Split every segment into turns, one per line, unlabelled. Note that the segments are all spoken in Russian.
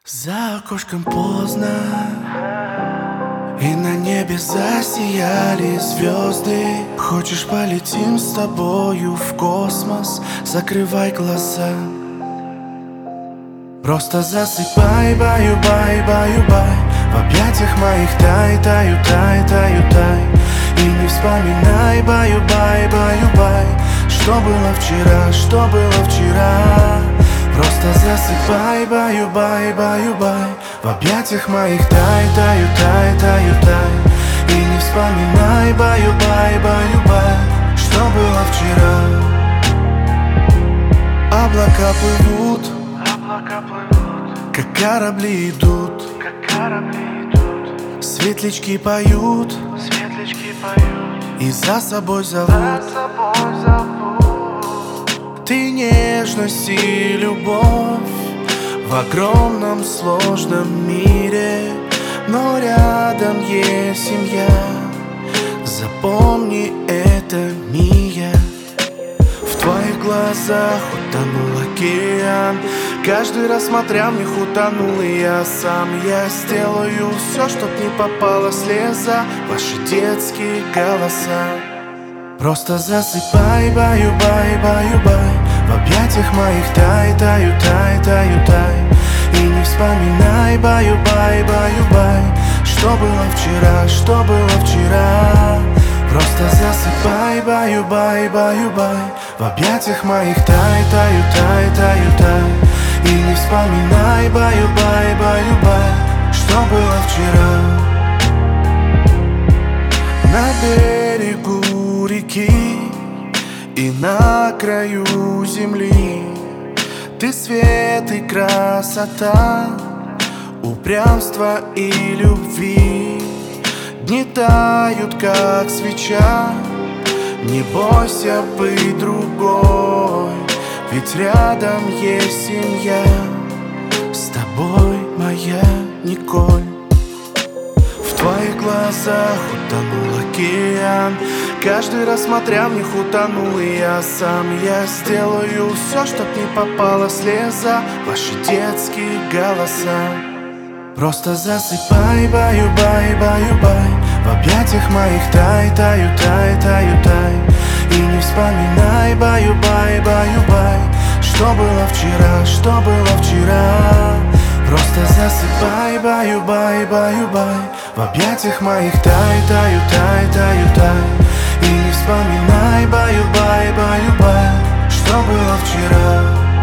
За окошком поздно, и на небе засияли звезды. Хочешь, полетим с тобою в космос? Закрывай глаза, просто засыпай, баю-бай, баю-бай. В объятиях моих тай, таю, тай, таю, тай. И не вспоминай, баю-бай, баю-бай, что было вчера, что было вчера. Просто засыпай, баю-бай, баю-бай. В объятиях моих тай, таю, тай, таю, тай. И не вспоминай, баю-бай, баю-бай, что было вчера. Облака плывут, как корабли идут, светлячки поют, и за собой зовут. Ты нежность и любовь в огромном сложном мире, но рядом есть семья. Запомни это, Мия. В твоих глазах утонул океан. Каждый раз, смотря в них, утонул и я сам. Я сделаю все, чтоб не попала слеза ваши детские голоса. Просто засыпай, баю-бай, баю-бай. В объятиях моих тай, таю, тай, таю, тай. И не вспоминай, баю-бай, баю-бай, что было вчера, что было вчера. Просто засыпай, баю-бай, баю-бай. В объятиях моих тай, таю, тай, таю, тай. И не вспоминай, баю-бай, баю-бай, что было вчера. На берегу реки и на краю земли ты свет и красота, упрямство и любви. Дни тают, как свеча. Не бойся быть другой, ведь рядом есть семья. С тобой моя Николь. В твоих глазах утонул океан. Каждый раз, смотря в них, утонул и я сам. Я сделаю все, чтоб не попала слеза ваши детские голоса. Просто засыпай, баю-бай, баю-бай. В объятиях моих тай, таю, тай, таю, тай. И не вспоминай, баю-бай, баю-бай, что было вчера, что было вчера. Просто засыпай, баю-бай, баю-бай. В объятиях моих тай, таю, тай, таю, тай. И не вспоминай, баю-бай, баю-бай, что было вчера.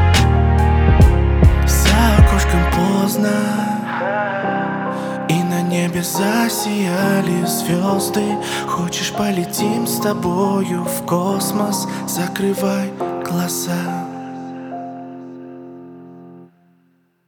За окошком поздно, и на небе засияли звезды. Хочешь, полетим с тобою в космос? Закрывай глаза.